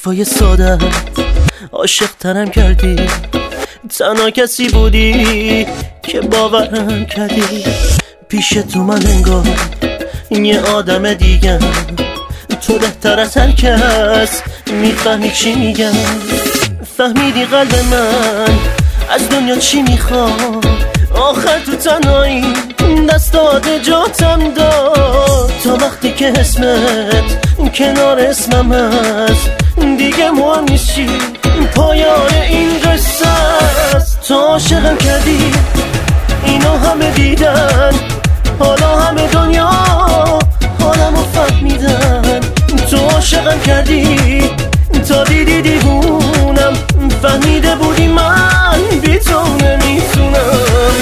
حرفای ساده عاشق ترم کردی، تنها کسی بودی که باورم کردی. پیش تو من انگار یه آدم دیگم، تو بهتر از هر کس میفهمی چی میگم. فهمیدی قلب من از دنیا چی میخواد، آخر تو تنهایی دست داده جاتم داد. تا وقتی که اسمت کنار اسمم هست دیگه مهم نیست چی، پایان این قصه است. تو عاشقم کردی اینو همه دیدن، حالا همه دنیا حالمو فهمیدن. تو عاشقم کردی تا دیدی دیوونم، فهمیده بودی من بی تو نمیتونم.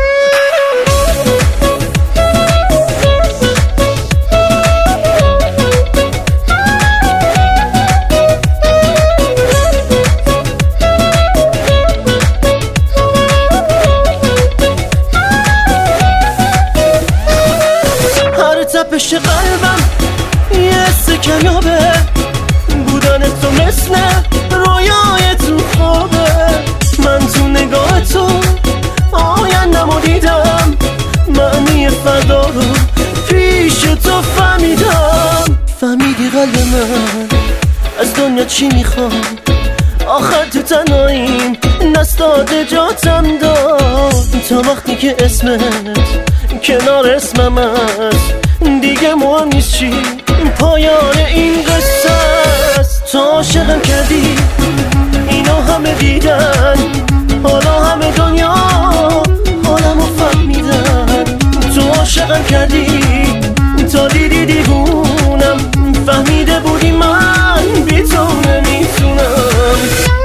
هر تپش قلبم یه حس کمیابه، بودن تو مثل رویای تو خوابه. من تو نگاه تو آینده‌مو دیدم، معنی فردا رو پیش تو فهمیدم. فهمیدی قلب من از دنیا چی میخواد، آخر تو تنهاییم دست داده جاتم داد. تا وقتی که اسمت کنار اسمم هست دیگه مهم نیست چی، پایان این قصه است. تو عاشقم کردی اینو همه دیدن، حالا همه دنیا حالمو فهمیدن. تو عاشقم کردی تا دیدی دیوونم، فهمیده بودی من بی تو نمیتونم.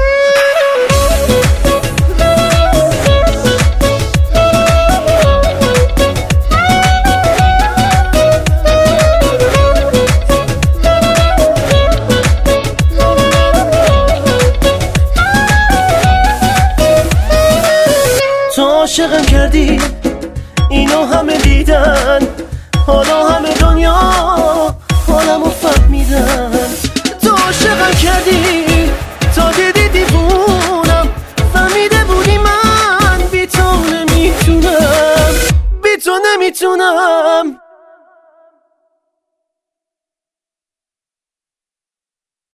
تو عاشقم کردی اینو همه دیدن، حالا همه دنیا حالمو فهمیدن. تو عاشقم کردی تا دیدی دیوونم، فهمیده بودی من بی تو نمیتونم، بی تو نمیتونم.